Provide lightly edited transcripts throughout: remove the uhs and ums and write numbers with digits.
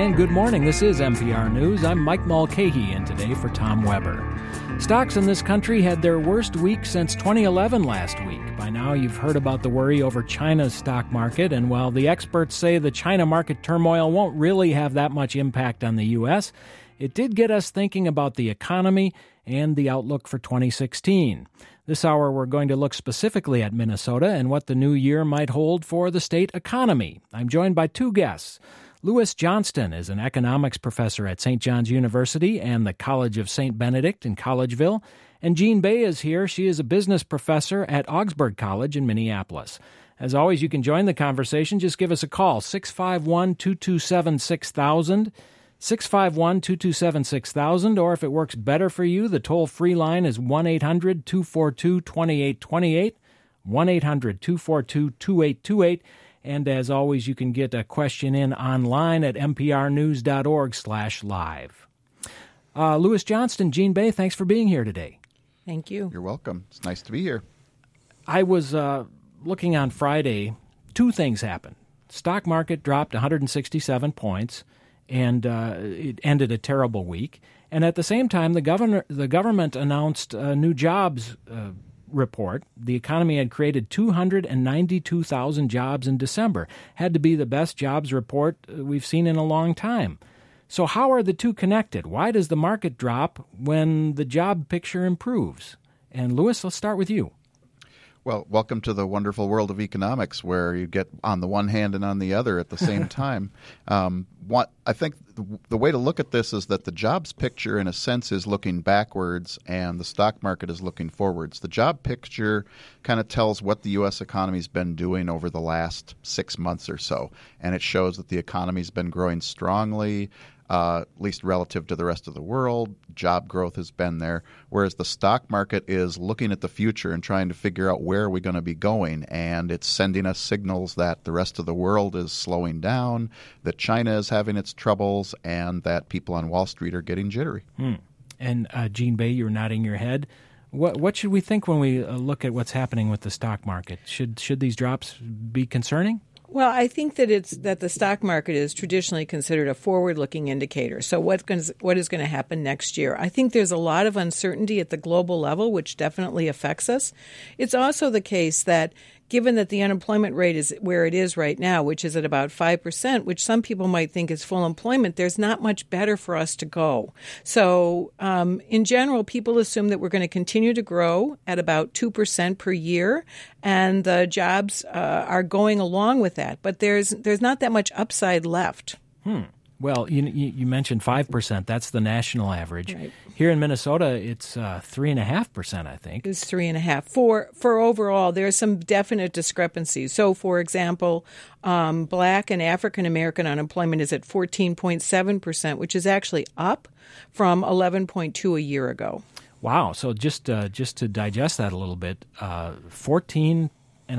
and good morning. This is NPR News. I'm Mike Mulcahy, in today for Tom Weber. Stocks in this country had their worst week since 2011 last week. By now, you've heard about the worry over China's stock market, and while the experts say the China market turmoil won't really have that much impact on the U.S., it did get us thinking about the economy and the outlook for 2016. This hour, we're going to look specifically at Minnesota and what the new year might hold for the state economy. I'm joined by two guests. Louis Johnston is an economics professor at St. John's University and the College of St. Benedict in Collegeville. And Jean Bay is here. She is a business professor at Augsburg College in Minneapolis. As always, you can join the conversation. Just give us a call, 651-227-6000, 651-227-6000, or if it works better for you, the toll-free line is 1-800-242-2828, 1-800-242-2828. And as always, you can get a question in online at nprnews.org/live. Louis Johnston, Jean Bay, thanks for being here today. Thank you. You're welcome. It's nice to be here. I was looking on Friday. Two things happened. Stock market dropped 167 points, and it ended a terrible week. And at the same time, the government announced a new jobs report. The economy had created 292,000 jobs in December. Had to be the best jobs report we've seen in a long time. So how are the two connected? Why does the market drop when the job picture improves? And Louis, let's start with you. Well, welcome to the wonderful world of economics, where you get on the one hand and on the other at the same time. I think the way to look at this is that the jobs picture, in a sense, is looking backwards, and the stock market is looking forwards. The job picture kind of tells what the U.S. economy's been doing over the last 6 months or so, and it shows that the economy's been growing strongly, at least relative to the rest of the world. Job growth has been there, whereas the stock market is looking at the future and trying to figure out where are we going to be going, and it's sending us signals that the rest of the world is slowing down, that China is having its troubles, and that people on Wall Street are getting jittery. And Jean Bay, you're nodding your head. What should we think when we look at what's happening with the stock market? Should these drops be concerning? Well, I think that the stock market is traditionally considered a forward-looking indicator. So what is going to happen next year? I think there's a lot of uncertainty at the global level, which definitely affects us. It's also the case that given that the unemployment rate is where it is right now, which is at about 5%, which some people might think is full employment, there's not much better for us to go. So in general, people assume that we're going to continue to grow at about 2% per year, and the jobs are going along with that. But there's not that much upside left. Well, you mentioned 5%. That's the national average. Right. Here in Minnesota, it's 3.5%, I think. It's 3.5%. For overall, there are some definite discrepancies. So, for example, Black and African American unemployment is at 14.7%, which is actually up from 11.2% a year ago. Wow. So just to digest that a little bit, 14.5%?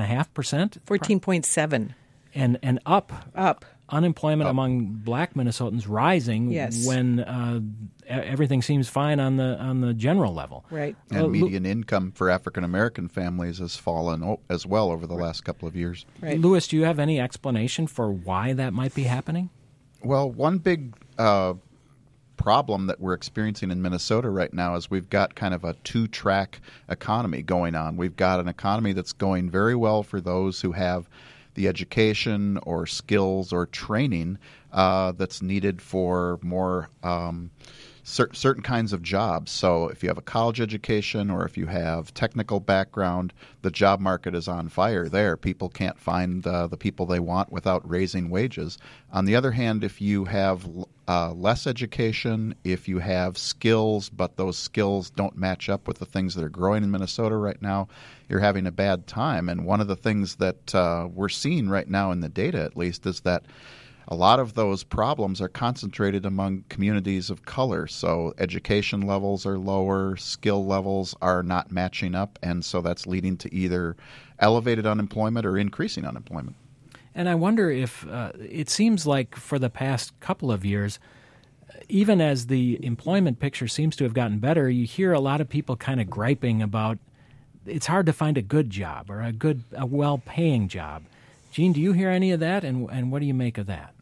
14.7%. And up. Up. Unemployment among Black Minnesotans rising when everything seems fine on the general level. Right. And median income for African American families has fallen as well over the last couple of years. Right. Louis, do you have any explanation for why that might be happening? Well, one big problem that we're experiencing in Minnesota right now is we've got kind of a two-track economy going on. We've got an economy that's going very well for those who have the education or skills or training that's needed for more certain kinds of jobs. So if you have a college education or if you have technical background, the job market is on fire there. People can't find the people they want without raising wages. On the other hand, if you have less education, if you have skills, but those skills don't match up with the things that are growing in Minnesota right now, you're having a bad time. And one of the things that we're seeing right now in the data, at least, is that a lot of those problems are concentrated among communities of color. So education levels are lower, skill levels are not matching up, and so that's leading to either elevated unemployment or increasing unemployment. And I wonder if it seems like for the past couple of years, even as the employment picture seems to have gotten better, you hear a lot of people kind of griping about it's hard to find a good job or a well-paying job. Jean, do you hear any of that, and what do you make of that?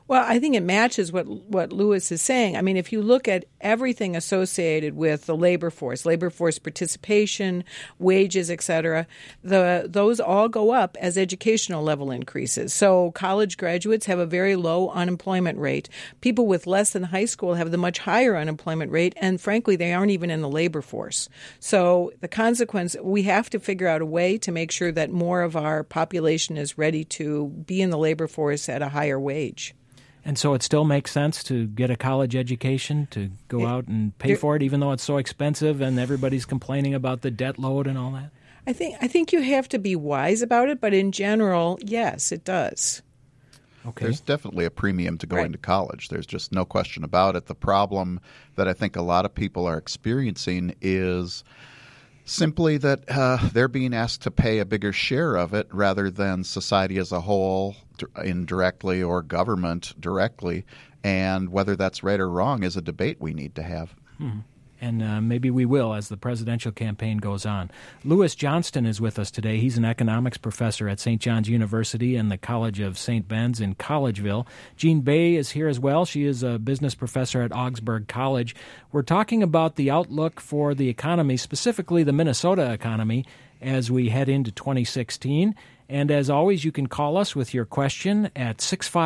Well, I think it matches what Lewis is saying. I mean, if you look at everything associated with the labor force participation, wages, et cetera, those all go up as educational level increases. So college graduates have a very low unemployment rate. People with less than high school have the much higher unemployment rate, and frankly, they aren't even in the labor force. So the consequence, we have to figure out a way to make sure that more of our population is ready to be in the labor force at a higher wage. And so it still makes sense to get a college education, to go out and pay for it, even though it's so expensive and everybody's complaining about the debt load and all that? I think you have to be wise about it, but in general, yes, it does. Okay. There's definitely a premium to going to college. There's just no question about it. The problem that I think a lot of people are experiencing is simply that they're being asked to pay a bigger share of it rather than society as a whole indirectly or government directly. And whether that's right or wrong is a debate we need to have. And maybe we will as the presidential campaign goes on. Lewis Johnston is with us today. He's an economics professor at St. John's University and the College of St. Ben's in Collegeville. Jean Bay is here as well. She is a business professor at Augsburg College. We're talking about the outlook for the economy, specifically the Minnesota economy, as we head into 2016. And as always, you can call us with your question at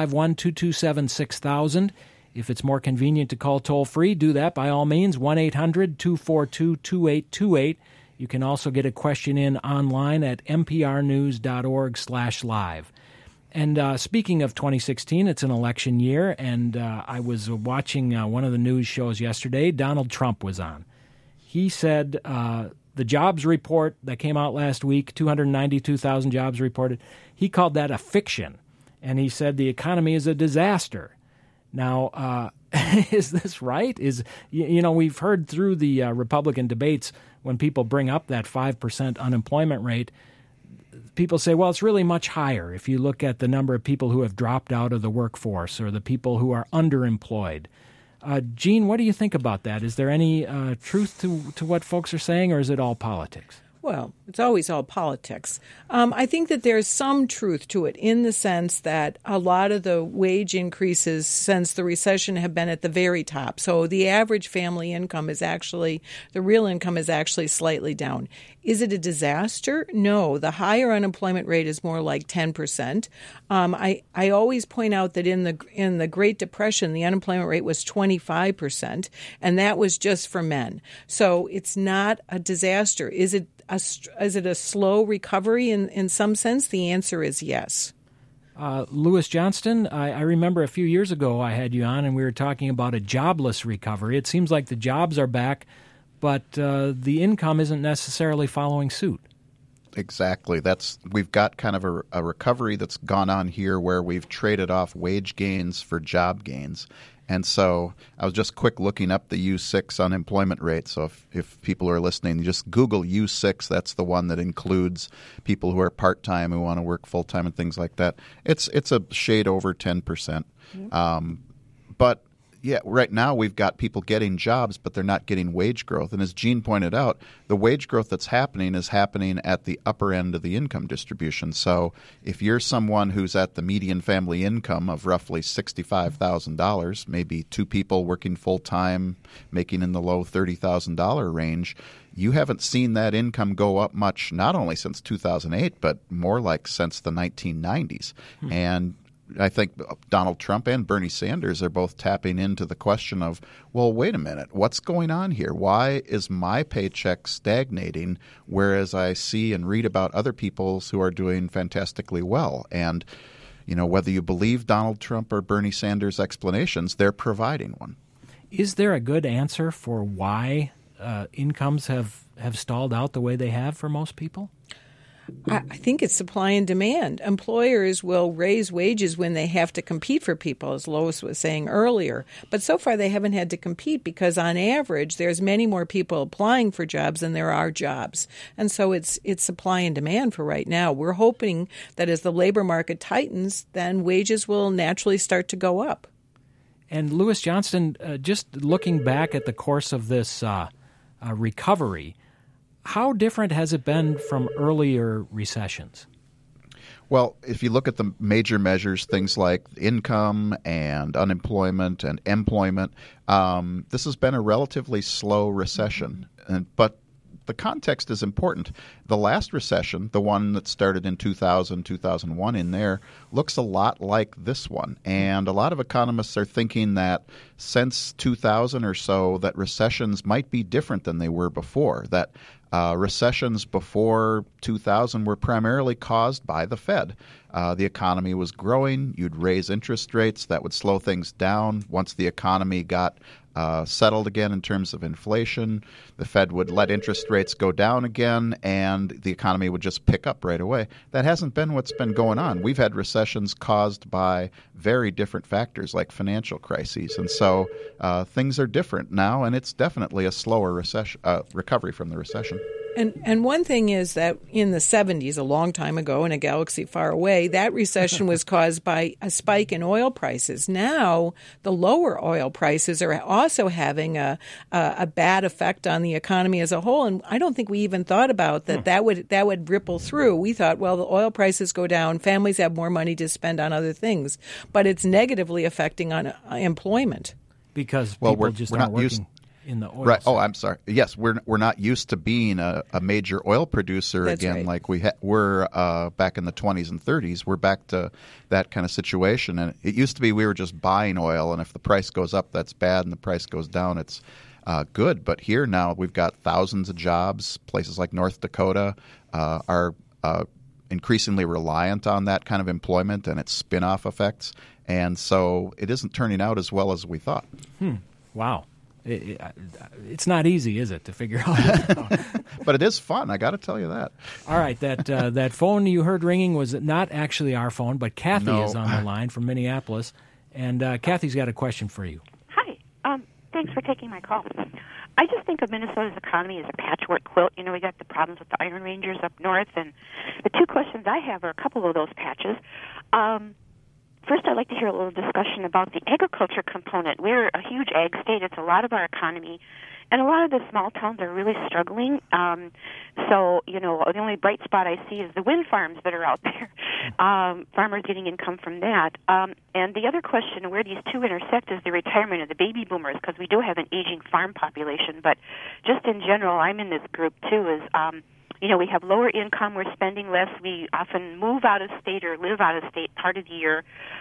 651-227-6000. If it's more convenient to call toll-free, do that by all means, 1-800-242-2828. You can also get a question in online at mprnews.org/live. And speaking of 2016, it's an election year, and I was watching one of the news shows yesterday. Donald Trump was on. He said the jobs report that came out last week, 292,000 jobs reported, he called that a fiction, and he said the economy is a disaster. Now, is this right? We've heard through the Republican debates when people bring up that 5% unemployment rate, people say, well, it's really much higher if you look at the number of people who have dropped out of the workforce or the people who are underemployed. Jean, what do you think about that? Is there any truth to what folks are saying, or is it all politics? Well, it's always all politics. I think that there's some truth to it in the sense that a lot of the wage increases since the recession have been at the very top. So the average family income is actually, the real income is actually slightly down. Is it a disaster? No. The higher unemployment rate is more like 10%. I always point out that in the Great Depression, the unemployment rate was 25%, and that was just for men. So it's not a disaster. Is it a slow recovery in some sense? The answer is yes. Lewis Johnston, I remember a few years ago I had you on and we were talking about a jobless recovery. It seems like the jobs are back, but the income isn't necessarily following suit. Exactly. We've got kind of a recovery that's gone on here where we've traded off wage gains for job gains. And so I was just quick looking up the U6 unemployment rate. So if people are listening, you just Google U6. That's the one that includes people who are part-time, who want to work full-time and things like that. It's a shade over 10%. But yeah, right now we've got people getting jobs, but they're not getting wage growth. And as Jean pointed out, the wage growth that's happening is happening at the upper end of the income distribution. So if you're someone who's at the median family income of roughly $65,000, maybe two people working full-time, making in the low $30,000 range, you haven't seen that income go up much, not only since 2008, but more like since the 1990s. And I think Donald Trump and Bernie Sanders are both tapping into the question of, well, wait a minute, what's going on here? Why is my paycheck stagnating, whereas I see and read about other people's who are doing fantastically well? And, whether you believe Donald Trump or Bernie Sanders' explanations, they're providing one. Is there a good answer for why incomes have stalled out the way they have for most people? I think it's supply and demand. Employers will raise wages when they have to compete for people, as Lois was saying earlier. But so far they haven't had to compete because on average there's many more people applying for jobs than there are jobs. And so it's supply and demand for right now. We're hoping that as the labor market tightens, then wages will naturally start to go up. And Lewis Johnston, just looking back at the course of this recovery, how different has it been from earlier recessions? Well, if you look at the major measures, things like income and unemployment and employment, this has been a relatively slow recession. But the context is important. The last recession, the one that started in 2000, 2001 in there, looks a lot like this one. And a lot of economists are thinking that since 2000 or so, that recessions might be different than they were before, that recessions before 2000 were primarily caused by the Fed. The economy was growing. You'd raise interest rates. That would slow things down. Once the economy got settled again in terms of inflation, the Fed would let interest rates go down again, and the economy would just pick up right away. That hasn't been what's been going on. We've had recessions caused by very different factors like financial crises. And so things are different now, and it's definitely a slower recovery from the recession. And one thing is that in the 70s, a long time ago in a galaxy far away, that recession was caused by a spike in oil prices. Now, the lower oil prices are also having a bad effect on the economy as a whole. And I don't think we even thought about that would ripple through. We thought, well, the oil prices go down, families have more money to spend on other things. But it's negatively affecting on employment. Because people just aren't working in the oil right. sector. Oh, I'm sorry. Yes, we're not used to being a major oil producer That's again, right. like we were back in the 20s and 30s. We're back to that kind of situation. And it used to be we were just buying oil, and if the price goes up, that's bad, and the price goes down, it's good. But here now we've got thousands of jobs. Places like North Dakota are increasingly reliant on that kind of employment and its spin-off effects. And so it isn't turning out as well as we thought. Wow. It's not easy, is it, to figure out? But it is fun. I got to tell you that. All right, that phone you heard ringing was not actually our phone, but Kathy is on the line from Minneapolis, and Kathy's got a question for you. Hi. Thanks for taking my call. I just think of Minnesota's economy as a patchwork quilt. You know, we got the problems with the Iron Rangers up north, and the two questions I have are a couple of those patches. First, I'd like to hear a little discussion about the agriculture component. We're a huge ag state. It's a lot of our economy. And a lot of the small towns are really struggling. So, you know, the only bright spot I see is the wind farms that are out there. Farmers getting income from that. And the other question, where these two intersect, is the retirement of the baby boomers, because we do have an aging farm population. But just in general, I'm in this group, too, is... you know, we have lower income, we're spending less, we often move out of state or live out of state part of the year.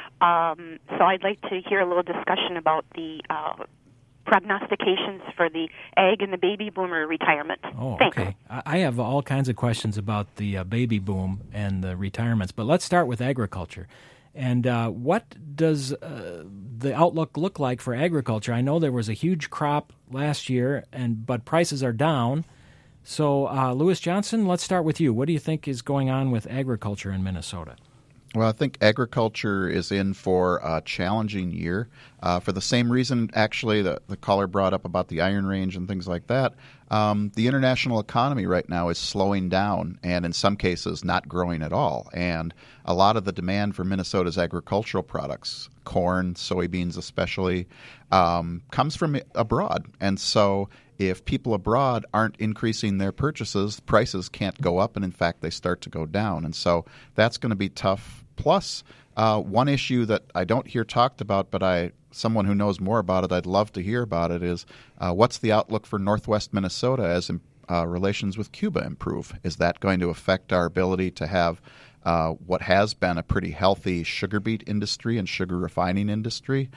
So I'd like to hear a little discussion about the prognostications for the ag and the baby boomer retirement. Oh, Thanks. okay. I have all kinds of questions about the baby boom and the retirements, but let's start with agriculture. And what does the outlook look like for agriculture? I know there was a huge crop last year, but prices are down. So, Lewis Johnson, let's start with you. What do you think is going on with agriculture in Minnesota? Well, I think agriculture is in for a challenging year for the same reason, actually, the caller brought up about the Iron Range and things like that. The international economy right now is slowing down and in some cases not growing at all. And a lot of the demand for Minnesota's agricultural products, corn, soybeans especially, comes from abroad. And so if people abroad aren't increasing their purchases, prices can't go up, and in fact, they start to go down. And so that's going to be tough. Plus, one issue that I don't hear talked about, but someone who knows more about it, I'd love to hear about it, is what's the outlook for Northwest Minnesota as relations with Cuba improve? Is that going to affect our ability to have what has been a pretty healthy sugar beet industry and sugar refining industry?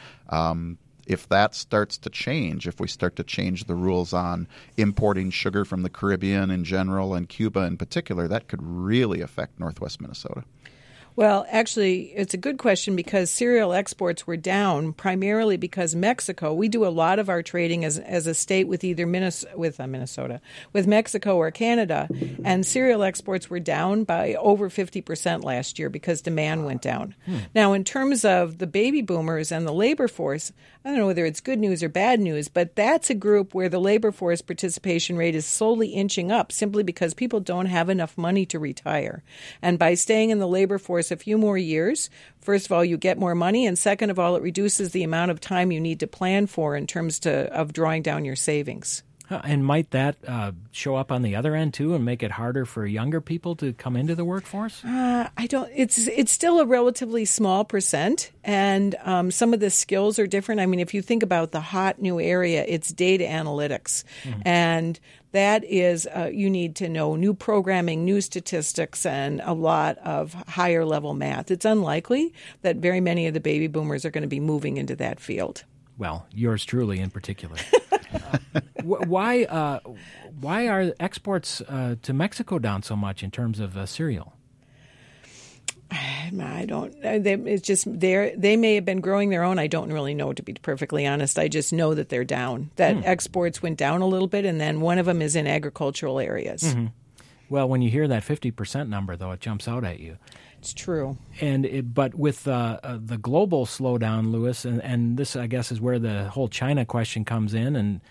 If that starts to change, if we start to change the rules on importing sugar from the Caribbean in general and Cuba in particular, that could really affect Northwest Minnesota. Well, actually, it's a good question because cereal exports were down primarily because Mexico. We do a lot of our trading as a state with either Minnesota, with Mexico or Canada, and cereal exports were down by over 50% last year because demand went down. Now, in terms of the baby boomers and the labor force, I don't know whether it's good news or bad news, but that's a group where the labor force participation rate is slowly inching up simply because people don't have enough money to retire. And by staying in the labor force a few more years, first of all, you get more money, and second of all, it reduces the amount of time you need to plan for in terms of drawing down your savings. And might that show up on the other end too, and make it harder for younger people to come into the workforce? I don't. It's still a relatively small percent, and some of the skills are different. I mean, if you think about the hot new area, it's data analytics, and that is you need to know new programming, new statistics, and a lot of higher level math. It's unlikely that very many of the baby boomers are going to be moving into that field. Well, yours truly in particular. Why are exports to Mexico down so much in terms of cereal? I don't. It's just they may have been growing their own. I don't really know, to be perfectly honest. I just know that they're down. That exports went down a little bit, and then one of them is in agricultural areas. Mm-hmm. Well, when you hear that 50% number, though, it jumps out at you. It's true. But with the global slowdown, Louis, and this, I guess, is where the whole China question comes in, and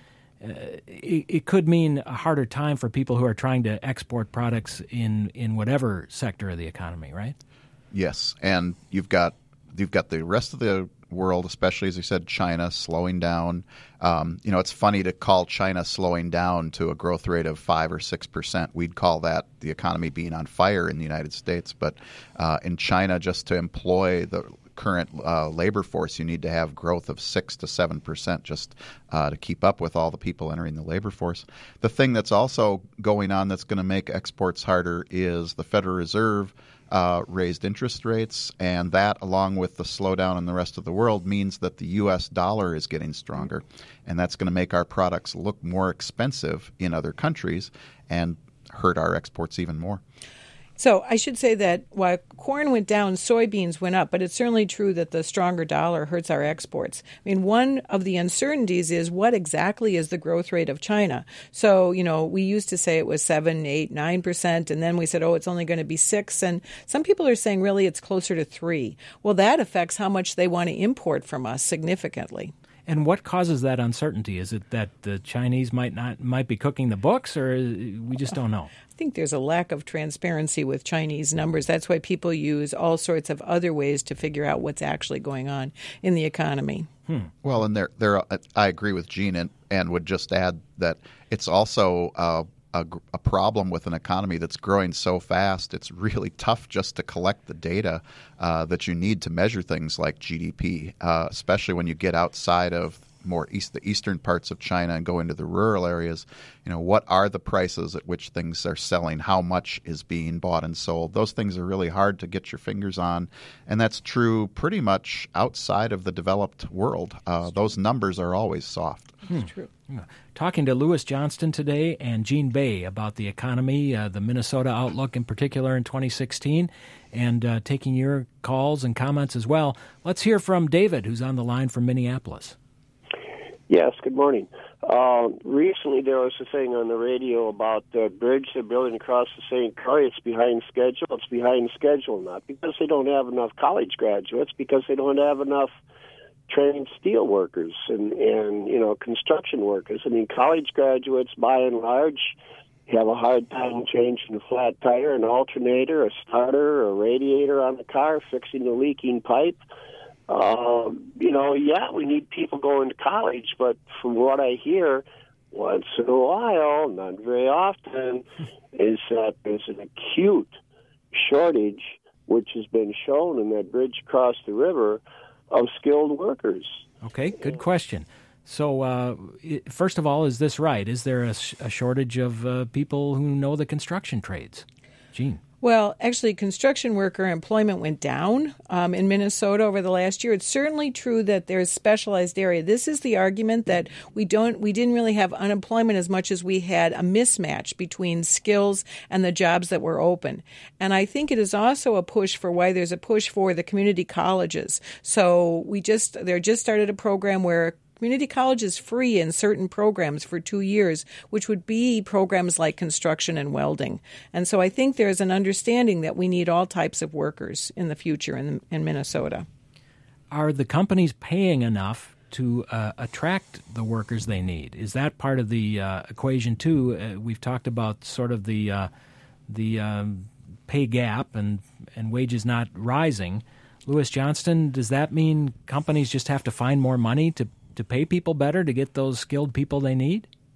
it could mean a harder time for people who are trying to export products in whatever sector of the economy, right? Yes, and you've got the rest of the world, especially, as you said, China slowing down. It's funny to call China slowing down to a growth rate of 5 or 6%. We'd call that the economy being on fire in the United States. But in China, just to employ the current labor force, you need to have growth of 6 to 7% just to keep up with all the people entering the labor force. The thing that's also going on that's going to make exports harder is the Federal Reserve raised interest rates, and that, along with the slowdown in the rest of the world, means that the U.S. dollar is getting stronger, and that's going to make our products look more expensive in other countries and hurt our exports even more. So I should say that while corn went down, soybeans went up, but it's certainly true that the stronger dollar hurts our exports. I mean, one of the uncertainties is what exactly is the growth rate of China? So, we used to say it was 7, 8, 9%, and then we said, it's only going to be 6%, and some people are saying really it's closer to 3%. Well, that affects how much they want to import from us significantly. And what causes that uncertainty? Is it that the Chinese might be cooking the books, or we just don't know? I think there's a lack of transparency with Chinese numbers. That's why people use all sorts of other ways to figure out what's actually going on in the economy. Well, and I agree with Gene, and would just add that it's also a problem with an economy that's growing so fast. It's really tough just to collect the data that you need to measure things like GDP, especially when you get outside of the eastern parts of China and go into the rural areas. What are the prices at which things are selling? How much is being bought and sold? Those things are really hard to get your fingers on, and that's true pretty much outside of the developed world. Those numbers are always soft. That's true. Talking to Louis Johnston today and Gene Bay about the economy, the Minnesota outlook in particular in 2016, and taking your calls and comments as well. Let's hear from David, who's on the line from Minneapolis. Yes, good morning. Recently there was a thing on the radio about the bridge they're building across the St. Croix. It's behind schedule. It's behind schedule, not because they don't have enough college graduates, because they don't have enough trained steel workers and construction workers. I mean, college graduates, by and large, have a hard time changing a flat tire, an alternator, a starter, a radiator on the car, fixing the leaking pipe. We need people going to college, but from what I hear, once in a while, not very often, is that there's an acute shortage, which has been shown in that bridge across the river, of skilled workers. Okay, good question. So, first of all, is this right? Is there a shortage of people who know the construction trades? Gene? Well, actually, construction worker employment went down in Minnesota over the last year. It's certainly true that there's specialized area. This is the argument that we didn't really have unemployment as much as we had a mismatch between skills and the jobs that were open. And I think it is also a push for why there's a push for the community colleges. So they just started a program where community college is free in certain programs for 2 years, which would be programs like construction and welding. And so I think there's an understanding that we need all types of workers in the future in Minnesota. Are the companies paying enough to attract the workers they need? Is that part of the equation too? We've talked about sort of the pay gap and wages not rising. Louis Johnston, does that mean companies just have to find more money to pay people better to get those skilled people they need?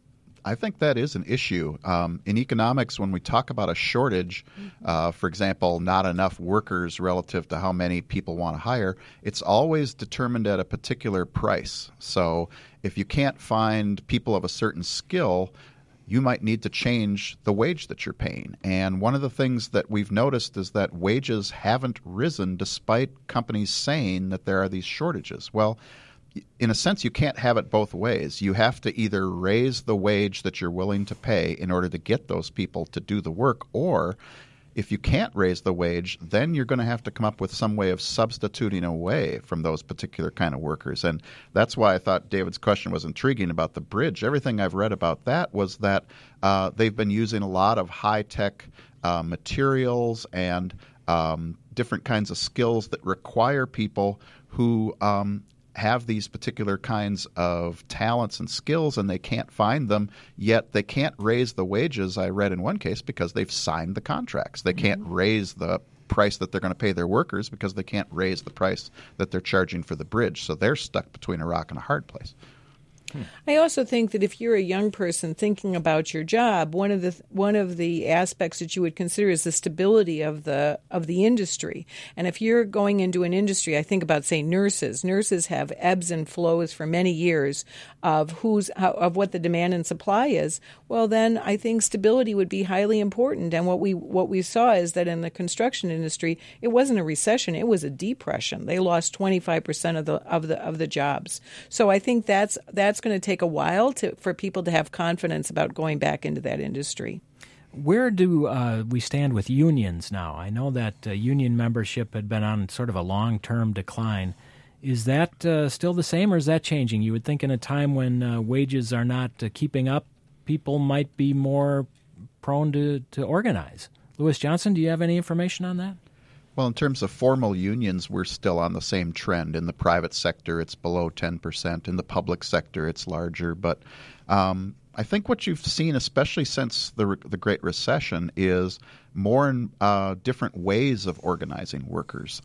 I think that is an issue. In economics, when we talk about a shortage, for example, not enough workers relative to how many people want to hire, it's always determined at a particular price. So if you can't find people of a certain skill, you might need to change the wage that you're paying. And one of the things that we've noticed is that wages haven't risen despite companies saying that there are these shortages. Well, in a sense, you can't have it both ways. You have to either raise the wage that you're willing to pay in order to get those people to do the work, or if you can't raise the wage, then you're going to have to come up with some way of substituting away from those particular kind of workers. And that's why I thought David's question was intriguing about the bridge. Everything I've read about that was that they've been using a lot of high-tech materials and different kinds of skills that require people who have these particular kinds of talents and skills, and they can't find them, yet they can't raise the wages, I read in one case, because they've signed the contracts. They can't raise the price that they're going to pay their workers because they can't raise the price that they're charging for the bridge. So they're stuck between a rock and a hard place. I also think that if you're a young person thinking about your job, one of the aspects that you would consider is the stability of the industry. And if you're going into an industry, I think about, say, nurses. Nurses have ebbs and flows for many years of what the demand and supply is. Well, then I think stability would be highly important. And what we saw is that in the construction industry, it wasn't a recession; it was a depression. They lost 25% of the jobs. So I think that's going to take a while for people to have confidence about going back into that industry. Where do we stand with unions now? I know that union membership had been on sort of a long-term decline. Is that still the same, or is that changing? You would think in a time when wages are not keeping up, people might be more prone to organize. Louis Johnson, do you have any information on that? Well, in terms of formal unions, we're still on the same trend. In the private sector, it's below 10%. In the public sector, it's larger. But I think what you've seen, especially since the Great Recession, is more and different ways of organizing workers.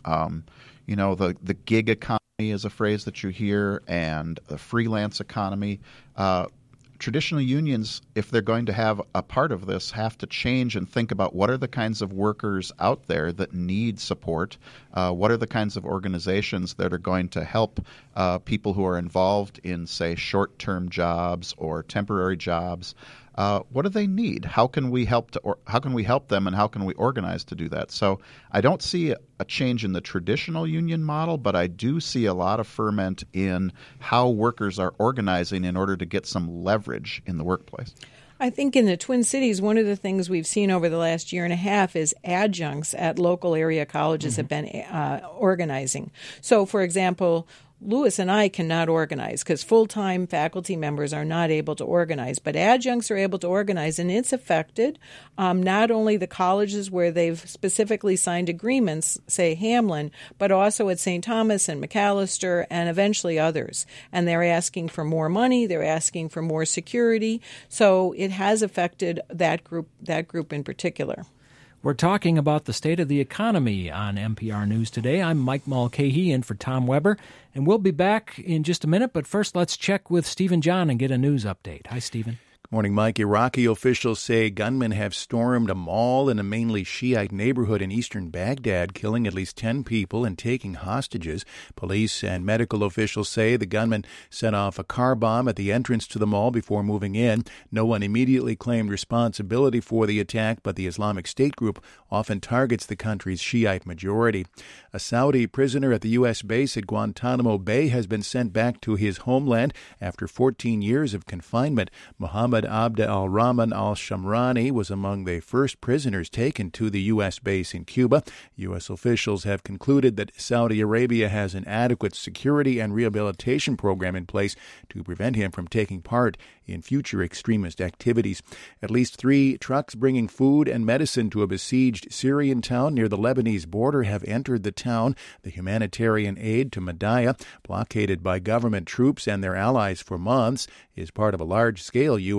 The gig economy is a phrase that you hear, and the freelance economy. Traditional unions, if they're going to have a part of this, have to change and think about what are the kinds of workers out there that need support, what are the kinds of organizations that are going to help people who are involved in, say, short-term jobs or temporary jobs. What do they need? How can we help them, and how can we organize to do that? So I don't see a change in the traditional union model, but I do see a lot of ferment in how workers are organizing in order to get some leverage in the workplace. I think in the Twin Cities, one of the things we've seen over the last year and a half is adjuncts at local area colleges have been organizing. So, for example, Louis and I cannot organize because full-time faculty members are not able to organize, but adjuncts are able to organize, and it's affected not only the colleges where they've specifically signed agreements, say Hamlin, but also at St. Thomas and McAllister and eventually others. And they're asking for more money, they're asking for more security, so it has affected that group in particular. We're talking about the state of the economy on NPR News today. I'm Mike Mulcahy in for Tom Weber, and we'll be back in just a minute. But first, let's check with Stephen John and get a news update. Hi, Stephen. Good morning, Mike. Iraqi officials say gunmen have stormed a mall in a mainly Shiite neighborhood in eastern Baghdad, killing at least 10 people and taking hostages. Police and medical officials say the gunmen set off a car bomb at the entrance to the mall before moving in. No one immediately claimed responsibility for the attack, but the Islamic State group often targets the country's Shiite majority. A Saudi prisoner at the U.S. base at Guantanamo Bay has been sent back to his homeland after 14 years of confinement. Mohammed Abd al-Rahman al-Shamrani was among the first prisoners taken to the U.S. base in Cuba. U.S. officials have concluded that Saudi Arabia has an adequate security and rehabilitation program in place to prevent him from taking part in future extremist activities. At least 3 trucks bringing food and medicine to a besieged Syrian town near the Lebanese border have entered the town. The humanitarian aid to Madaya, blockaded by government troops and their allies for months, is part of a large-scale U.S.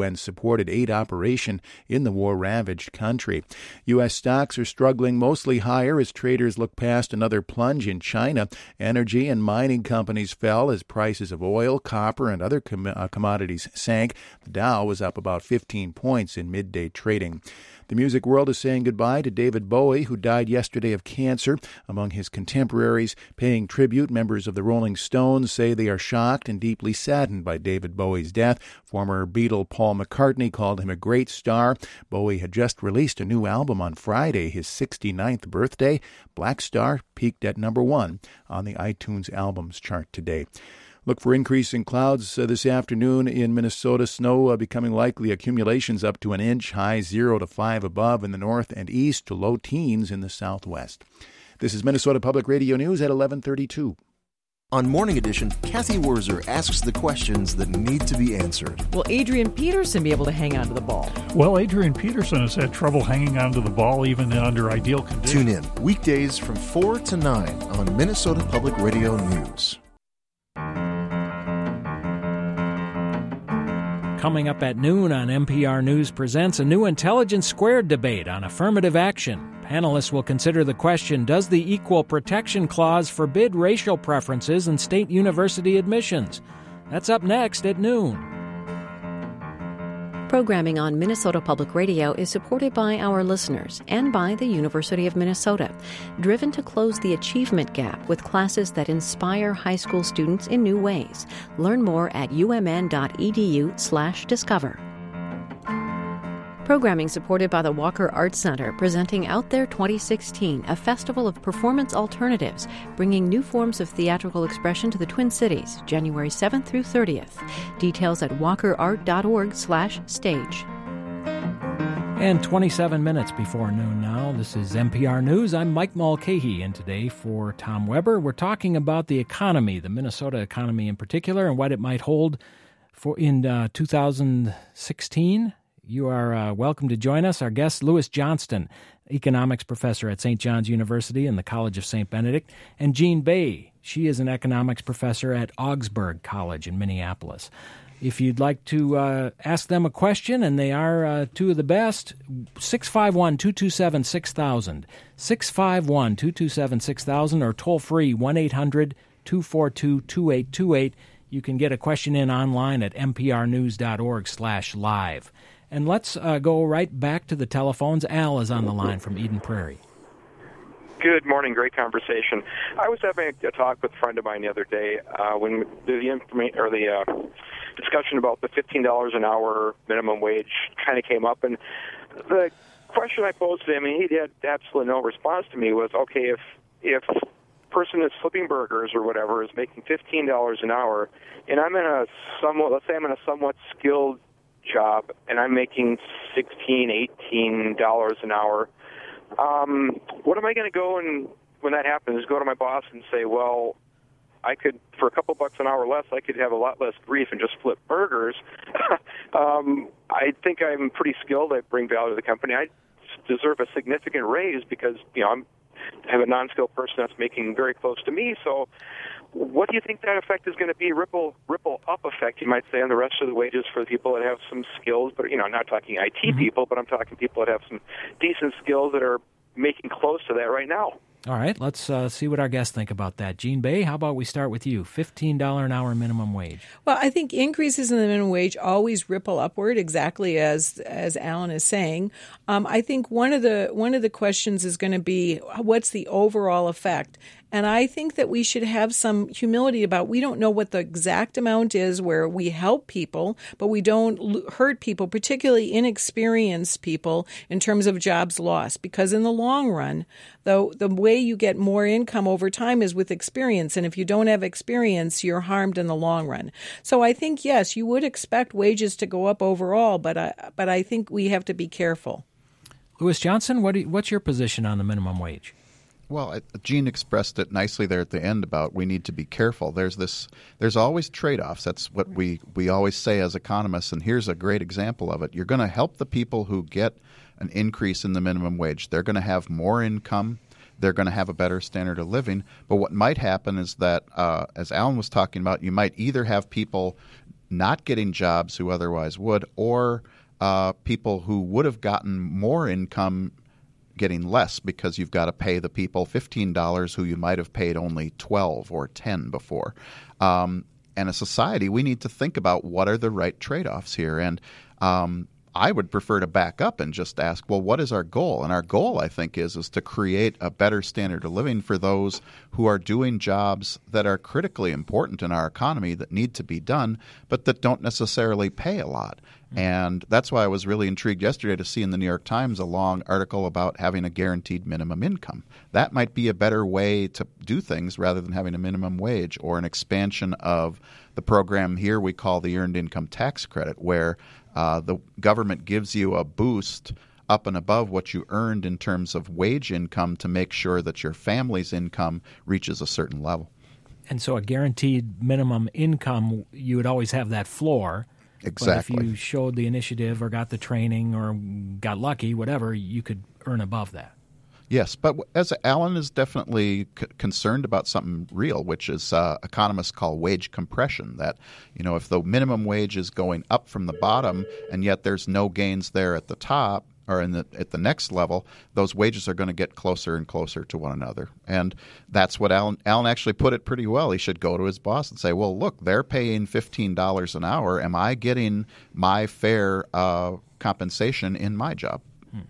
UN-supported aid operation in the war-ravaged country. U.S. stocks are struggling mostly higher as traders look past another plunge in China. Energy and mining companies fell as prices of oil, copper, and other commodities sank. The Dow was up about 15 points in midday trading. The music world is saying goodbye to David Bowie, who died yesterday of cancer. Among his contemporaries paying tribute, members of the Rolling Stones say they are shocked and deeply saddened by David Bowie's death. Former Beatle Paul McCartney called him a great star. Bowie had just released a new album on Friday, his 69th birthday. Black Star peaked at number 1 on the iTunes albums chart today. Look for increasing clouds this afternoon in Minnesota. Snow becoming likely. Accumulations up to an inch. High 0 to 5 above in the north and east to low teens in the southwest. This is Minnesota Public Radio News at 11:32. On Morning Edition, Kathy Wurzer asks the questions that need to be answered. Will Adrian Peterson be able to hang on to the ball? Well, Adrian Peterson has had trouble hanging on to the ball even under ideal conditions. Tune in weekdays from 4 to 9 on Minnesota Public Radio News. Coming up at noon on NPR News Presents a new Intelligence Squared debate on affirmative action. Panelists will consider the question, does the Equal Protection Clause forbid racial preferences in state university admissions? That's up next at noon. Programming on Minnesota Public Radio is supported by our listeners and by the University of Minnesota, driven to close the achievement gap with classes that inspire high school students in new ways. Learn more at umn.edu/discover. Programming supported by the Walker Arts Center, presenting Out There 2016, a festival of performance alternatives, bringing new forms of theatrical expression to the Twin Cities, January 7th through 30th. Details at walkerart.org/stage. And 27 minutes before noon now. This is NPR News. I'm Mike Mulcahy, and today for Tom Weber, we're talking about the economy, the Minnesota economy in particular, and what it might hold for in 2016. You are welcome to join us. Our guest, Louis Johnston, economics professor at St. John's University and the College of St. Benedict, and Jean Bay. She is an economics professor at Augsburg College in Minneapolis. If you'd like to ask them a question, and they are two of the best, 651-227-6000, 651-227-6000, or toll-free 1-800-242-2828. You can get a question in online at nprnews.org/live. And let's go right back to the telephones. Al is on the line from Eden Prairie. Good morning. Great conversation. I was having a talk with a friend of mine the other day when the discussion about the $15 an hour minimum wage kind of came up, and the question I posed to him, and he had absolutely no response to me, was, okay, if a person that's flipping burgers or whatever is making $15 an hour, and I'm in a somewhat skilled job, and I'm making $16, $18 an hour, what am I going to go and, when that happens, go to my boss and say, well, I could, for a couple bucks an hour less, I could have a lot less grief and just flip burgers. I think I'm pretty skilled. I bring value to the company. I deserve a significant raise because, I have a non-skilled person that's making very close to me. So what do you think that effect is going to be? Ripple up effect, you might say, on the rest of the wages for the people that have some skills. But, I'm not talking IT people, but I'm talking people that have some decent skills that are making close to that right now. All right, let's see what our guests think about that. Jean Bay, how about we start with you? $15 an hour minimum wage. Well, I think increases in the minimum wage always ripple upward, exactly as Alan is saying. I think one of the questions is going to be, what's the overall effect? And I think that we should have some humility about, we don't know what the exact amount is where we help people, but we don't hurt people, particularly inexperienced people, in terms of jobs lost. Because in the long run, though, the way you get more income over time is with experience. And if you don't have experience, you're harmed in the long run. So I think, yes, you would expect wages to go up overall, but I think we have to be careful. Louis Johnson, what's your position on the minimum wage? Well, Jean expressed it nicely there at the end about we need to be careful. There's always trade-offs. That's what we always say as economists, and here's a great example of it. You're going to help the people who get an increase in the minimum wage. They're going to have more income. They're going to have a better standard of living. But what might happen is that, as Alan was talking about, you might either have people not getting jobs who otherwise would, or people who would have gotten more income getting less because you've got to pay the people $15 who you might have paid only $12 or $10 before. And as a society, we need to think about what are the right trade-offs here. And I would prefer to back up and just ask, well, what is our goal? And our goal, I think, is to create a better standard of living for those who are doing jobs that are critically important in our economy that need to be done, but that don't necessarily pay a lot. And that's why I was really intrigued yesterday to see in the New York Times a long article about having a guaranteed minimum income. That might be a better way to do things rather than having a minimum wage, or an expansion of the program here we call the Earned Income Tax Credit, where the government gives you a boost up and above what you earned in terms of wage income to make sure that your family's income reaches a certain level. And so a guaranteed minimum income, you would always have that floor. Exactly. But if you showed the initiative or got the training or got lucky, whatever, you could earn above that. Yes, but as Alan is definitely concerned about something real, which is economists call wage compression, that, if the minimum wage is going up from the bottom and yet there's no gains there at the top or at the next level, those wages are going to get closer and closer to one another. And that's what Alan actually put it pretty well. He should go to his boss and say, well, look, they're paying $15 an hour. Am I getting my fair compensation in my job?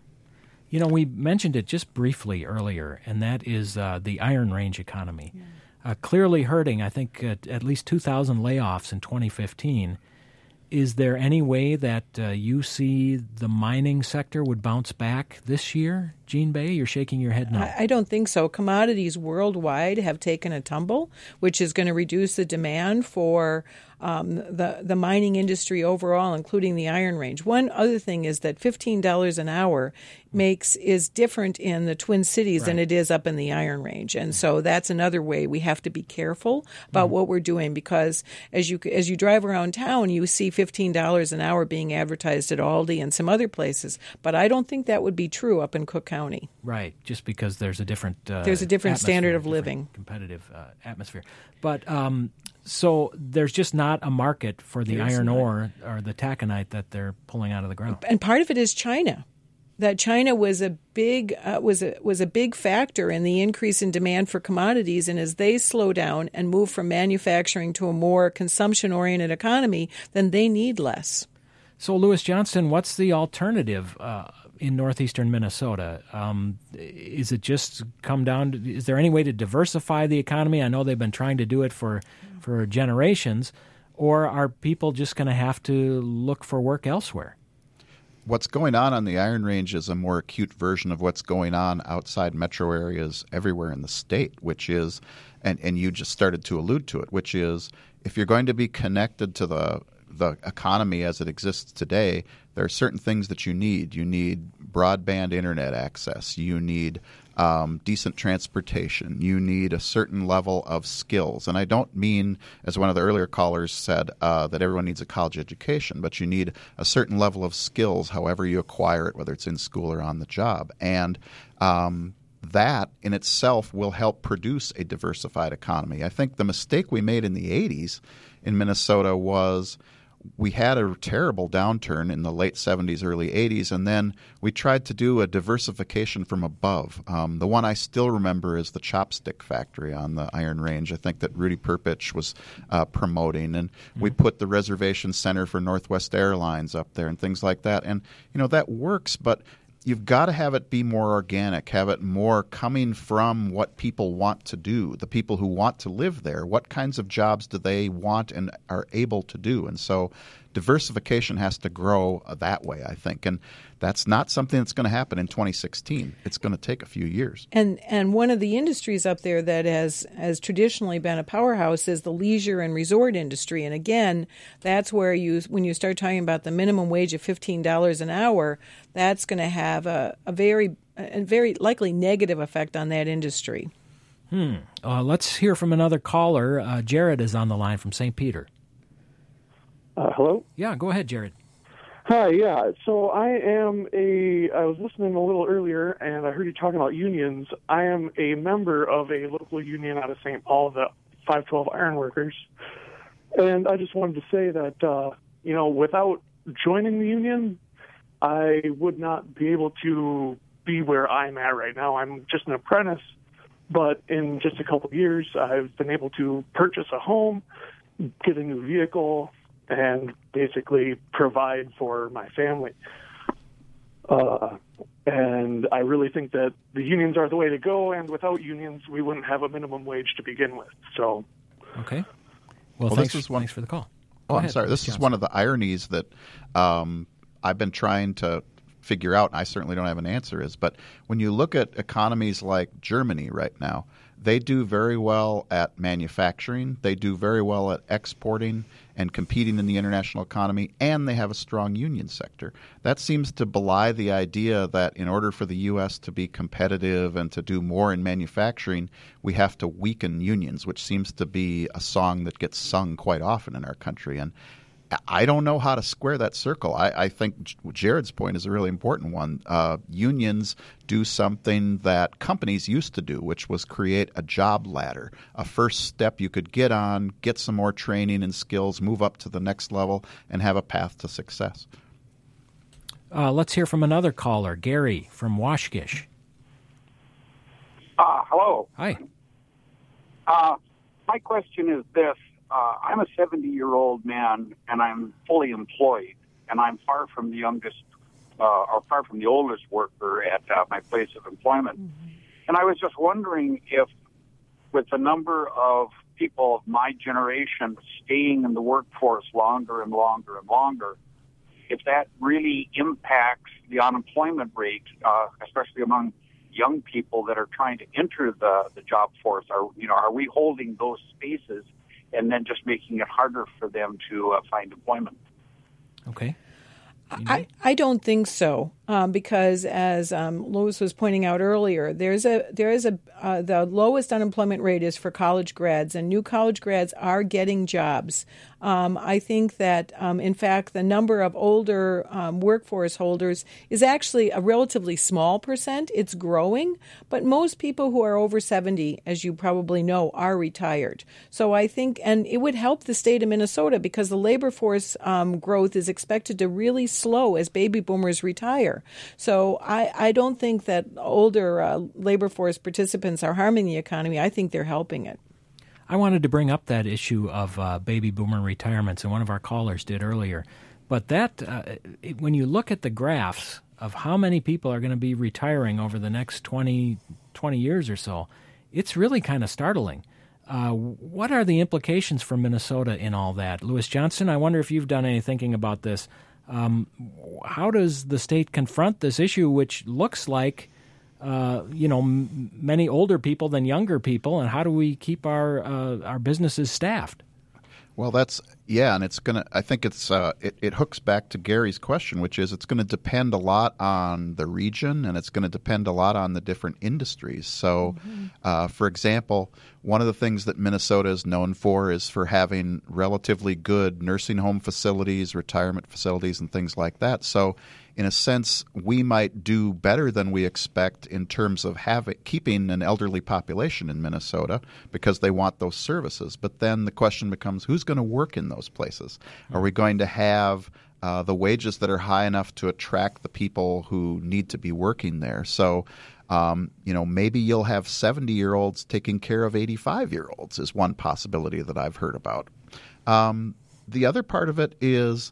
We mentioned it just briefly earlier, and that is the Iron Range economy. Yeah. Clearly hurting, I think, at least 2,000 layoffs in 2015. Is there any way that you see the mining sector would bounce back this year? Jean Bay, you're shaking your head no. I don't think so. Commodities worldwide have taken a tumble, which is going to reduce the demand for the mining industry overall, including the Iron Range. One other thing is that $15 an hour is different in the Twin Cities than it is up in the Iron Range, and so that's another way we have to be careful about what we're doing, because as you drive around town, you see $15 an hour being advertised at Aldi and some other places, but I don't think that would be true up in Cook County. Right, just because there's a different standard of living, competitive atmosphere, but. So there's just not a market for the iron ore or the taconite that they're pulling out of the ground. And part of it is China. That China was a big factor in the increase in demand for commodities, and as they slow down and move from manufacturing to a more consumption-oriented economy, then they need less. So, Lewis Johnston, what's the alternative in northeastern Minnesota? Is it just come down to, is there any way to diversify the economy? I know they've been trying to do it for generations, or are people just going to have to look for work elsewhere? What's going on the Iron Range is a more acute version of what's going on outside metro areas everywhere in the state, which is, and you just started to allude to it, which is if you're going to be connected to the economy as it exists today, there are certain things that you need. You need broadband internet access. You need decent transportation. You need a certain level of skills. And I don't mean, as one of the earlier callers said, that everyone needs a college education, but you need a certain level of skills, however you acquire it, whether it's in school or on the job. And that in itself will help produce a diversified economy. I think the mistake we made in the 80s in Minnesota was we had a terrible downturn in the late 70s, early 80s, and then we tried to do a diversification from above. The one I still remember is the chopstick factory on the Iron Range, I think that Rudy Perpich was promoting. And we put the reservation center for Northwest Airlines up there and things like that. And, that works, but you've got to have it be more organic, have it more coming from what people want to do, the people who want to live there. What kinds of jobs do they want and are able to do? And so diversification has to grow that way, I think. And that's not something that's going to happen in 2016. It's going to take a few years. And one of the industries up there that has traditionally been a powerhouse is the leisure and resort industry. And again, that's where when you start talking about the minimum wage of $15 an hour, that's going to have a very likely negative effect on that industry. Let's hear from another caller. Jared is on the line from St. Peter. Hello? Yeah, go ahead, Jared. Hi, yeah. So I was listening a little earlier, and I heard you talking about unions. I am a member of a local union out of St. Paul, the 512 Ironworkers. And I just wanted to say that, without joining the union, I would not be able to be where I'm at right now. I'm just an apprentice, but in just a couple of years, I've been able to purchase a home, get a new vehicle, and basically provide for my family. And I really think that the unions are the way to go, and without unions, we wouldn't have a minimum wage to begin with. So, okay. Well, thanks for the call. I'm sorry. This is one of the ironies that I've been trying to figure out, and I certainly don't have an answer, but when you look at economies like Germany right now, they do very well at manufacturing, they do very well at exporting and competing in the international economy, and they have a strong union sector. That seems to belie the idea that in order for the U.S. to be competitive and to do more in manufacturing, we have to weaken unions, which seems to be a song that gets sung quite often in our country. And I don't know how to square that circle. I think Jared's point is a really important one. Unions do something that companies used to do, which was create a job ladder, a first step you could get on, get some more training and skills, move up to the next level, and have a path to success. Let's hear from another caller, Gary from Waskish. Hello. Hi. My question is this. I'm a 70-year-old man, and I'm fully employed, and I'm far from the oldest worker at my place of employment. Mm-hmm. And I was just wondering if, with the number of people of my generation staying in the workforce longer and longer and longer, if that really impacts the unemployment rate, especially among young people that are trying to enter the job force. Are we holding those spaces and then just making it harder for them to find employment? Okay. I don't think so, because as Louis was pointing out earlier, the lowest unemployment rate is for college grads, and new college grads are getting jobs. I think that, in fact, the number of older workforce holders is actually a relatively small percent. It's growing, but most people who are over 70, as you probably know, are retired. So I think, and it would help the state of Minnesota because the labor force growth is expected to really slow as baby boomers retire. So I don't think that older labor force participants are harming the economy. I think they're helping it. I wanted to bring up that issue of baby boomer retirements, and one of our callers did earlier. But that, when you look at the graphs of how many people are going to be retiring over the next 20 years or so, it's really kind of startling. What are the implications for Minnesota in all that? Louis Johnston, I wonder if you've done any thinking about this. How does the state confront this issue, which looks like many older people than younger people, and how do we keep our businesses staffed? Well, and it's going to, I think it hooks back to Gary's question, which is it's going to depend a lot on the region, and it's going to depend a lot on the different industries. So, for example, one of the things that Minnesota is known for is for having relatively good nursing home facilities, retirement facilities, and things like that. So, in a sense, we might do better than we expect in terms of keeping an elderly population in Minnesota because they want those services. But then the question becomes, who's going to work in those places? Are we going to have the wages that are high enough to attract the people who need to be working there? So, maybe you'll have 70-year-olds taking care of 85-year-olds is one possibility that I've heard about. The other part of it is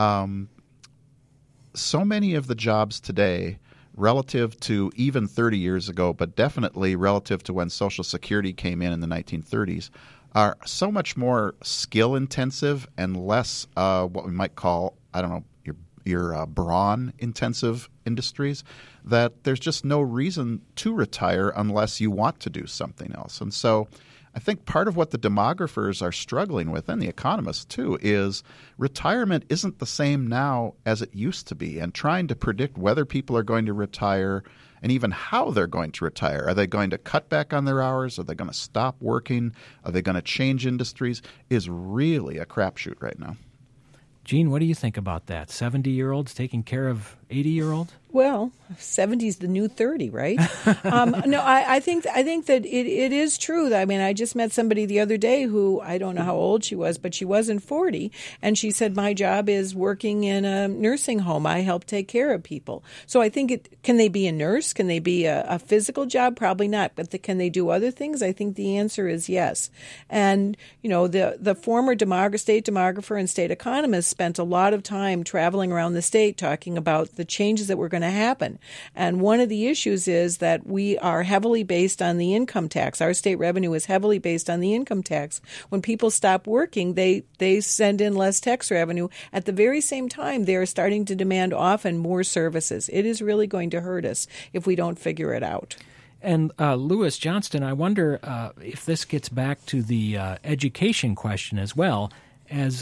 so many of the jobs today, relative to even 30 years ago, but definitely relative to when Social Security came in the 1930s, are so much more skill-intensive and less what we might call, your brawn-intensive industries, that there's just no reason to retire unless you want to do something else. And so I think part of what the demographers are struggling with, and the economists too, is retirement isn't the same now as it used to be. And trying to predict whether people are going to retire and even how they're going to retire. Are they going to cut back on their hours? Are they going to stop working? Are they going to change industries? Is really a crapshoot right now. Gene, what do you think about that? 70-year-olds taking care of 80-year-olds? Well, 70 is the new 30, right? No, I think that it is true. I mean, I just met somebody the other day who, I don't know how old she was, but she wasn't 40. And she said, my job is working in a nursing home. I help take care of people. So I think can they be a nurse? Can they be a physical job? Probably not. But can they do other things? I think the answer is yes. And, the former state demographer and state economist spent a lot of time traveling around the state talking about the changes that were going to happen. And one of the issues is that we are heavily based on the income tax. Our state revenue is heavily based on the income tax. When people stop working, they send in less tax revenue. At the very same time, they are starting to demand often more services. It is really going to hurt us if we don't figure it out. And Louis Johnston, I wonder if this gets back to the education question as well. As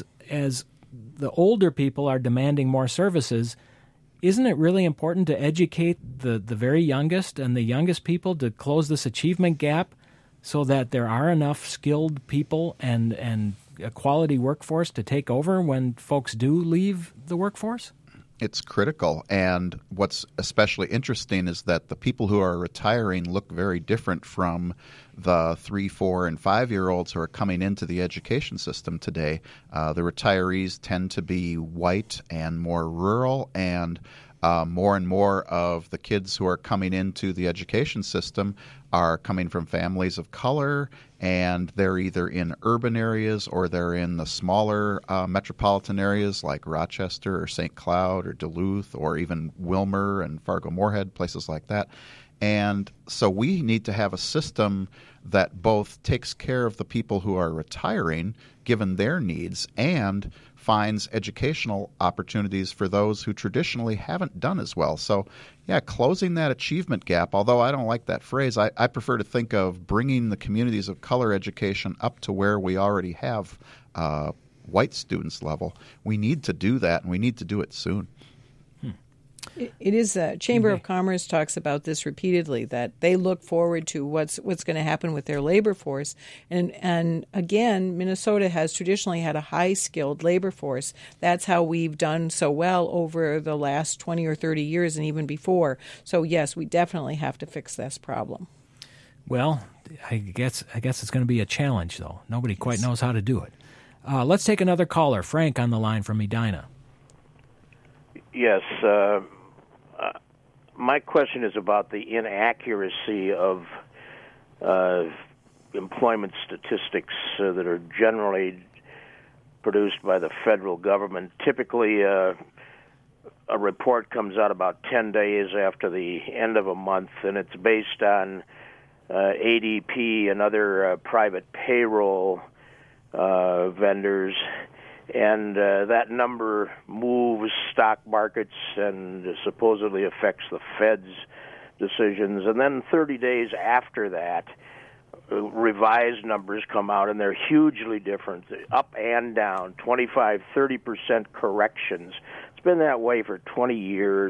the older people are demanding more services, isn't it really important to educate the very youngest and the youngest people to close this achievement gap so that there are enough skilled people and a quality workforce to take over when folks do leave the workforce? It's critical. And what's especially interesting is that the people who are retiring look very different from the 3, 4, and 5-year-olds who are coming into the education system today. The retirees tend to be white and more rural, and more and more of the kids who are coming into the education system are coming from families of color, and they're either in urban areas or they're in the smaller metropolitan areas like Rochester or St. Cloud or Duluth or even Wilmer and Fargo-Moorhead, places like that. And so we need to have a system that both takes care of the people who are retiring, given their needs, and finds educational opportunities for those who traditionally haven't done as well. So, yeah, closing that achievement gap, although I don't like that phrase, I prefer to think of bringing the communities of color education up to where we already have white students level. We need to do that, and we need to do it soon. It is Chamber of Commerce talks about this repeatedly, that they look forward to what's going to happen with their labor force. And again, Minnesota has traditionally had a high-skilled labor force. That's how we've done so well over the last 20 or 30 years and even before. So, yes, we definitely have to fix this problem. Well, I guess it's going to be a challenge, though. Nobody quite knows how to do it. Let's take another caller. Frank on the line from Edina. Yes, my question is about the inaccuracy of employment statistics that are generally produced by the federal government. Typically, a report comes out about 10 days after the end of a month, and it's based on ADP and other private payroll vendors. And that number moves stock markets and supposedly affects the Fed's decisions. And then 30 days after that, revised numbers come out, and they're hugely different, up and down, 25, 30% corrections. It's been that way for 20 years.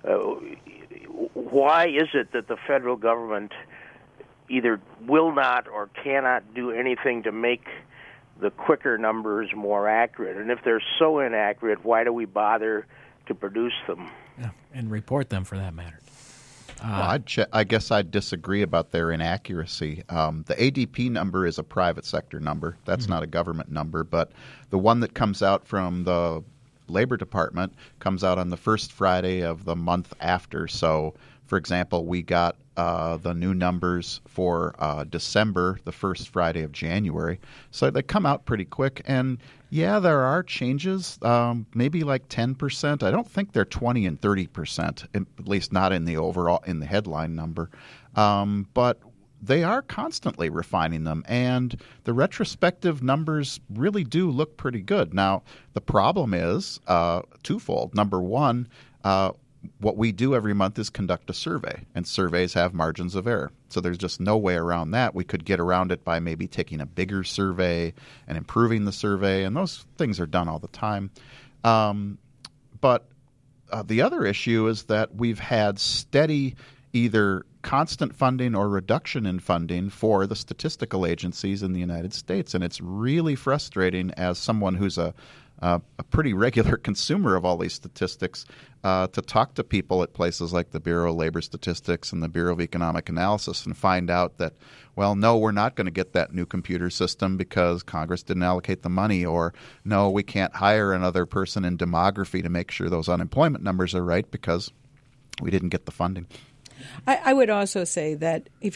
Why is it that the federal government either will not or cannot do anything to make the quicker numbers more accurate? And if they're so inaccurate, why do we bother to produce them? Yeah, and report them, for that matter. Well, I guess I'd disagree about their inaccuracy. The ADP number is a private sector number. That's not a government number. But the one that comes out from the Labor Department comes out on the first Friday of the month after. So, for example, we got the new numbers for December, the first Friday of January. So they come out pretty quick. And, yeah, there are changes, maybe like 10%. I don't think they're 20 and 30%, at least not in the headline number. But they are constantly refining them, and the retrospective numbers really do look pretty good. Now, the problem is twofold. Number one, what we do every month is conduct a survey, and surveys have margins of error. So there's just no way around that. We could get around it by maybe taking a bigger survey and improving the survey, and those things are done all the time. But the other issue is that we've had steady either constant funding or reduction in funding for the statistical agencies in the United States. And it's really frustrating as someone who's a pretty regular consumer of all these statistics to talk to people at places like the Bureau of Labor Statistics and the Bureau of Economic Analysis and find out that, well, no, we're not going to get that new computer system because Congress didn't allocate the money, or no, we can't hire another person in demography to make sure those unemployment numbers are right because we didn't get the funding. I would also say that you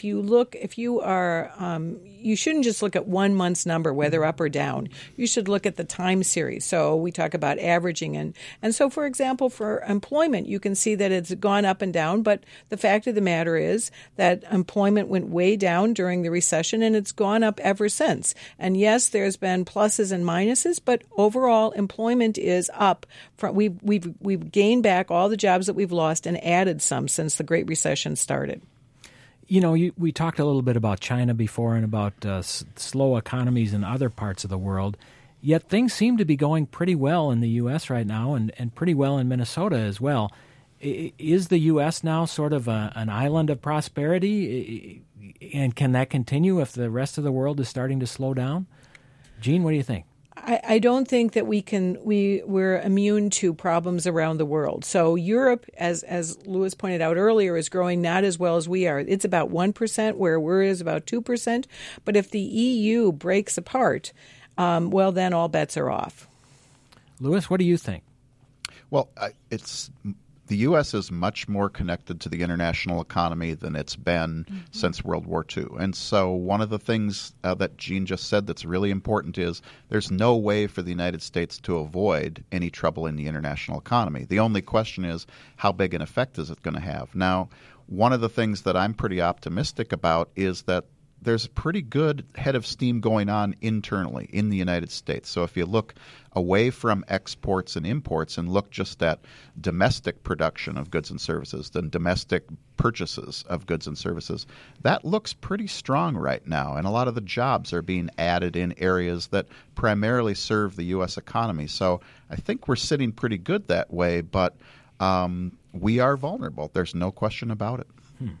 shouldn't just look at 1 month's number, whether up or down. You should look at the time series. So we talk about averaging. And so, for example, for employment, you can see that it's gone up and down. But the fact of the matter is that employment went way down during the recession, and it's gone up ever since. And yes, there's been pluses and minuses, but overall employment is up. We've gained back all the jobs that we've lost and added some since the Great Recession started. You know, we talked a little bit about China before and about slow economies in other parts of the world, yet things seem to be going pretty well in the U.S. right now and pretty well in Minnesota as well. Is the U.S. now sort of an island of prosperity, and can that continue if the rest of the world is starting to slow down? Gene, what do you think? I don't think that we're immune to problems around the world. So Europe, as Louis pointed out earlier, is growing not as well as we are. It's about 1%, where we're is about 2%. But if the EU breaks apart, well, then all bets are off. Louis, what do you think? Well, the U.S. is much more connected to the international economy than it's been since World War II. And so one of the things that Gene just said that's really important is there's no way for the United States to avoid any trouble in the international economy. The only question is, how big an effect is it going to have? Now, one of the things that I'm pretty optimistic about is that there's a pretty good head of steam going on internally in the United States. So if you look away from exports and imports and look just at domestic production of goods and services, then domestic purchases of goods and services, that looks pretty strong right now. And a lot of the jobs are being added in areas that primarily serve the U.S. economy. So I think we're sitting pretty good that way, but we are vulnerable. There's no question about it.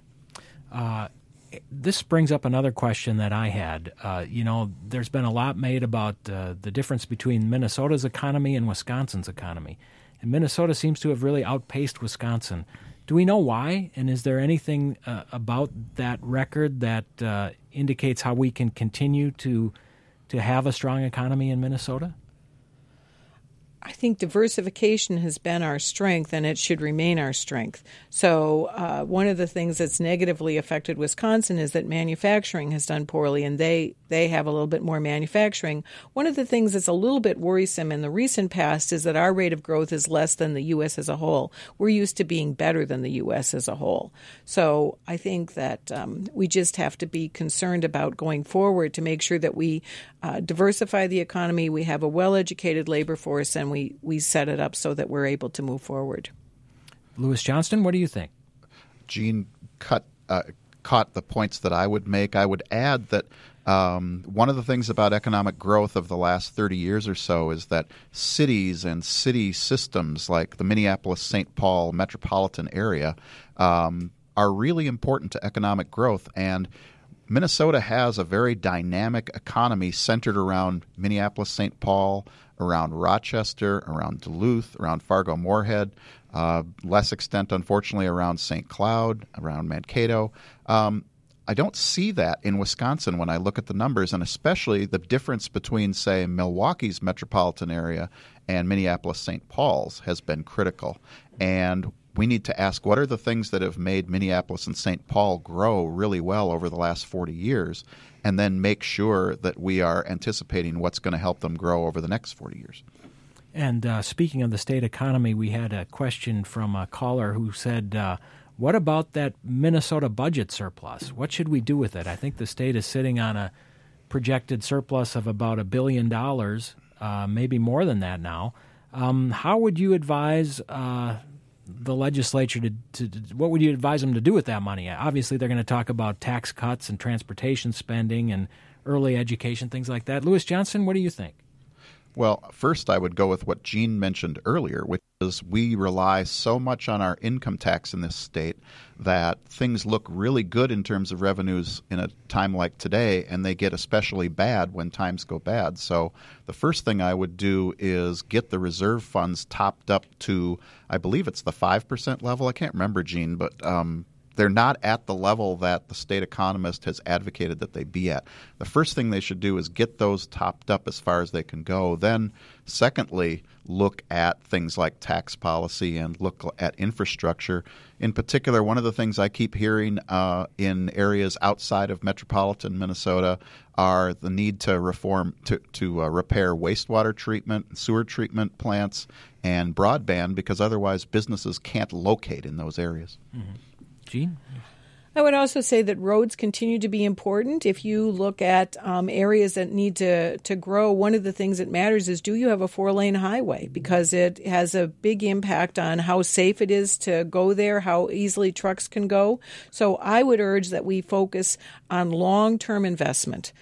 This brings up another question that I had. There's been a lot made about the difference between Minnesota's economy and Wisconsin's economy. And Minnesota seems to have really outpaced Wisconsin. Do we know why? And is there anything about that record that indicates how we can continue to have a strong economy in Minnesota? I think diversification has been our strength, and it should remain our strength. So one of the things that's negatively affected Wisconsin is that manufacturing has done poorly, and they have a little bit more manufacturing. One of the things that's a little bit worrisome in the recent past is that our rate of growth is less than the U.S. as a whole. We're used to being better than the U.S. as a whole. So I think that we just have to be concerned about going forward to make sure that we diversify the economy, we have a well-educated labor force, and we set it up so that we're able to move forward. Louis Johnston, what do you think? Gene caught the points that I would make. I would add that one of the things about economic growth of the last 30 years or so is that cities and city systems like the Minneapolis-St. Paul metropolitan area are really important to economic growth. And Minnesota has a very dynamic economy centered around Minneapolis-St. Paul, around Rochester, around Duluth, around Fargo-Moorhead, less extent, unfortunately, around St. Cloud, around Mankato. I don't see that in Wisconsin when I look at the numbers, and especially the difference between, say, Milwaukee's metropolitan area and Minneapolis-St. Paul's has been critical. And we need to ask, what are the things that have made Minneapolis and St. Paul grow really well over the last 40 years, and then make sure that we are anticipating what's going to help them grow over the next 40 years. And speaking of the state economy, we had a question from a caller who said, what about that Minnesota budget surplus? What should we do with it? I think the state is sitting on a projected surplus of about $1 billion, maybe more than that now. How would you advise the legislature to what would you advise them to do with that money? Obviously, they're going to talk about tax cuts and transportation spending and early education, things like that. Louis Johnston, what do you think? Well, first I would go with what Gene mentioned earlier, which we rely so much on our income tax in this state that things look really good in terms of revenues in a time like today, and they get especially bad when times go bad. So the first thing I would do is get the reserve funds topped up to, I believe it's the 5% level. I can't remember, Gene, but they're not at the level that the state economist has advocated that they be at. The first thing they should do is get those topped up as far as they can go. Then, secondly, look at things like tax policy and look at infrastructure. In particular, one of the things I keep hearing in areas outside of metropolitan Minnesota are the need to reform, to repair wastewater treatment, sewer treatment plants, and broadband, because otherwise businesses can't locate in those areas. Mm-hmm. Gene? I would also say that roads continue to be important. If you look at areas that need to grow, one of the things that matters is, do you have a 4-lane highway? Because it has a big impact on how safe it is to go there, how easily trucks can go. So I would urge that we focus on long-term investment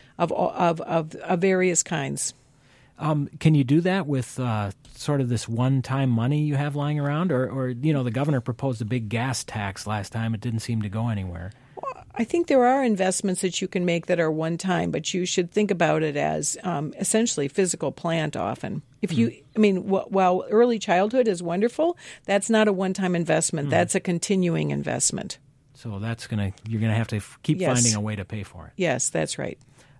of various kinds. Can you do that with sort of this one-time money you have lying around? Or the governor proposed a big gas tax last time. It didn't seem to go anywhere. Well, I think there are investments that you can make that are one-time, but you should think about it as essentially physical plant often. While early childhood is wonderful, that's not a one-time investment. That's a continuing investment. So you're going to have to keep finding a way to pay for it. Yes, that's right.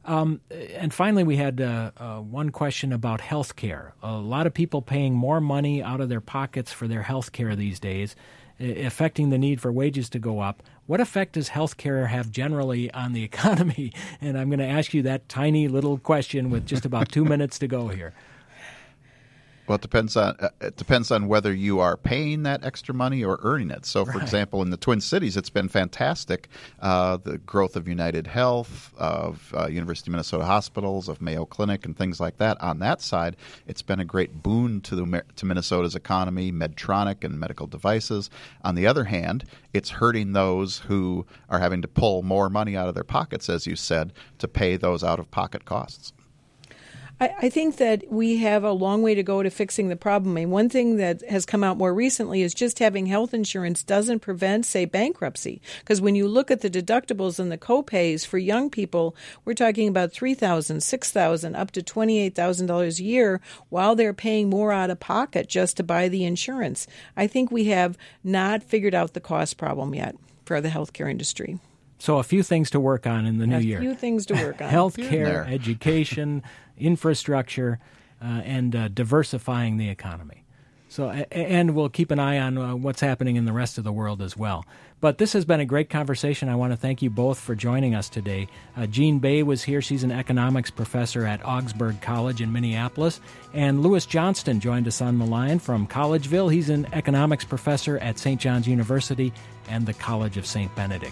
And finally, we had one question about health care. A lot of people paying more money out of their pockets for their health care these days, affecting the need for wages to go up. What effect does health care have generally on the economy? And I'm going to ask you that tiny little question with just about 2 minutes to go here. Well, it depends on whether you are paying that extra money or earning it. So, for example, in the Twin Cities, it's been fantastic. The growth of United Health, of University of Minnesota hospitals, of Mayo Clinic, and things like that. On that side, it's been a great boon to Minnesota's economy, Medtronic and medical devices. On the other hand, it's hurting those who are having to pull more money out of their pockets, as you said, to pay those out-of-pocket costs. I think that we have a long way to go to fixing the problem. I mean, one thing that has come out more recently is just having health insurance doesn't prevent, say, bankruptcy. Because when you look at the deductibles and the copays for young people, we're talking about $3,000, $6,000, up to $28,000 a year while they're paying more out of pocket just to buy the insurance. I think we have not figured out the cost problem yet for the healthcare industry. So a few things to work on in the new year. A few things to work on. Healthcare, education, infrastructure, and diversifying the economy. So, and we'll keep an eye on what's happening in the rest of the world as well. But this has been a great conversation. I want to thank you both for joining us today. Jean Bay was here. She's an economics professor at Augsburg College in Minneapolis. And Louis Johnston joined us on the line from Collegeville. He's an economics professor at St. John's University and the College of St. Benedict.